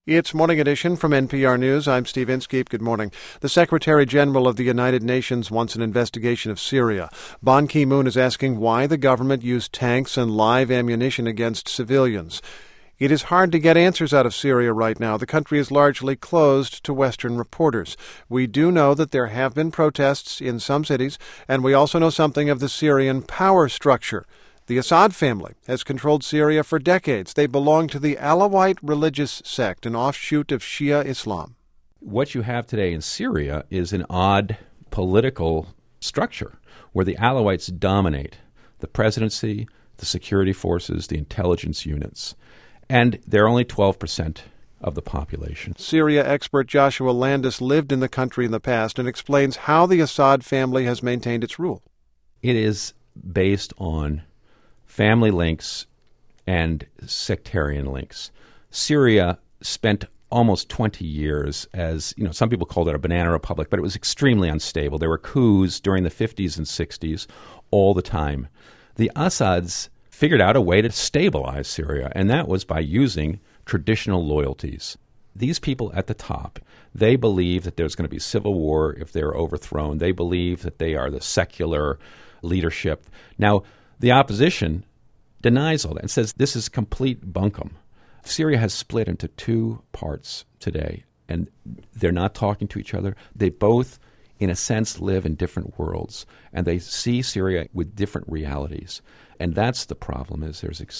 It's Morning Edition from NPR News. I'm Steve Inskeep. Good morning. The Secretary General of the United Nations wants an investigation of Syria. Ban Ki-moon is asking why the government used tanks and live ammunition against civilians. It is hard to get answers out of Syria right now. The country is largely closed to Western reporters. We do know that there have been protests in some cities, and we also know something of the Syrian power structure. The Assad family has controlled Syria for decades. They belong to the Alawite religious sect, an offshoot of Shia Islam. What you have today in Syria is an odd political structure where the Alawites dominate the presidency, the security forces, the intelligence units, and they're only 12% of the population. Syria expert Joshua Landis lived in the country in the past and explains how the Assad family has maintained its rule. It is based on family links and sectarian links. Syria spent almost 20 years as, some people called it a banana republic, but it was extremely unstable. There were coups during the 50s and 60s all the time. The Assads figured out a way to stabilize Syria, and that was by using traditional loyalties. These people at the top, they believe that there's going to be civil war if they're overthrown. They believe that they are the secular leadership. Now, the opposition denies all that and says this is complete bunkum. Syria has split into two parts today, and they're not talking to each other. They both, in a sense, live in different worlds, and they see Syria with different realities. And that's the problem, is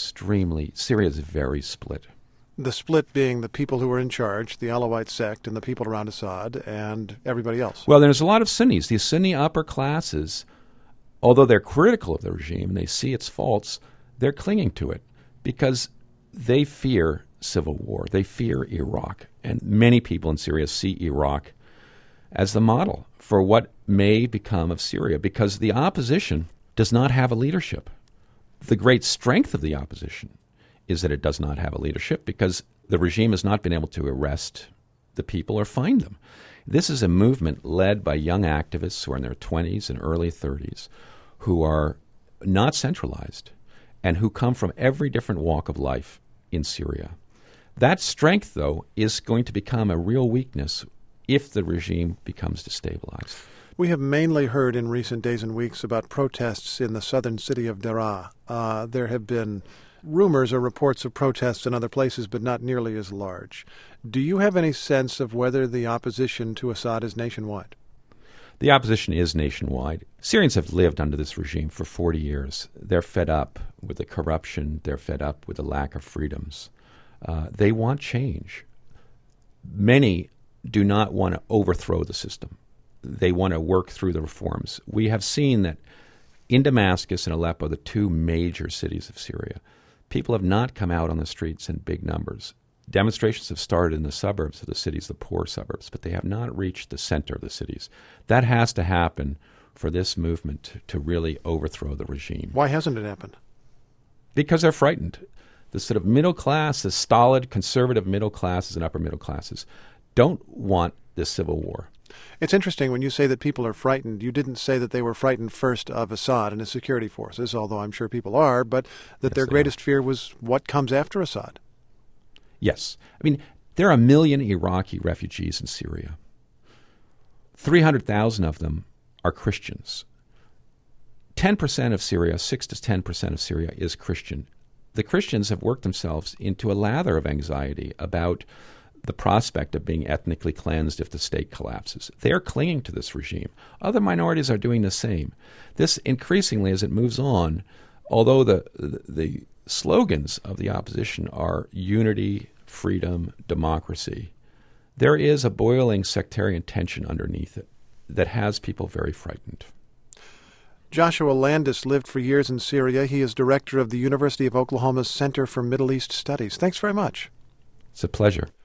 Syria is very split. The split being the people who are in charge, the Alawite sect, and the people around Assad, and everybody else. Well, there's a lot of Sunnis. The Sunni upper classes, although they're critical of the regime and they see its faults, they're clinging to it because they fear civil war. They fear Iraq. And many people in Syria see Iraq as the model for what may become of Syria because the opposition does not have a leadership. The great strength of the opposition is that it does not have a leadership because the regime has not been able to arrest the people or find them. This is a movement led by young activists who are in their 20s and early 30s who are not centralized and who come from every different walk of life in Syria. That strength, though, is going to become a real weakness if the regime becomes destabilized. We have mainly heard in recent days and weeks about protests in the southern city of Daraa. There have been rumors or reports of protests in other places, but not nearly as large. Do you have any sense of whether the opposition to Assad is nationwide? The opposition is nationwide. Syrians have lived under this regime for 40 years. They're fed up with the corruption. They're fed up with the lack of freedoms. They want change. Many do not want to overthrow the system. They want to work through the reforms. We have seen that in Damascus and Aleppo, the two major cities of Syria, people have not come out on the streets in big numbers. Demonstrations have started in the suburbs of the cities, the poor suburbs, but they have not reached the center of the cities. That has to happen for this movement to really overthrow the regime. Why hasn't it happened? Because they're frightened. The sort of middle class, the stolid conservative middle classes and upper middle classes don't want this civil war. It's interesting when you say that people are frightened. You didn't say that they were frightened first of Assad and his security forces, although I'm sure people are, but that their greatest fear was what comes after Assad. Yes. I mean, there are 1 million Iraqi refugees in Syria. 300,000 of them are Christians. 10% of Syria, 6 to 10% of Syria is Christian. The Christians have worked themselves into a lather of anxiety about the prospect of being ethnically cleansed if the state collapses. They are clinging to this regime. Other minorities are doing the same. This increasingly, as it moves on, although the slogans of the opposition are unity, freedom, democracy, there is a boiling sectarian tension underneath it that has people very frightened. Joshua Landis lived for years in Syria. He is director of the University of Oklahoma's Center for Middle East Studies. Thanks very much. It's a pleasure.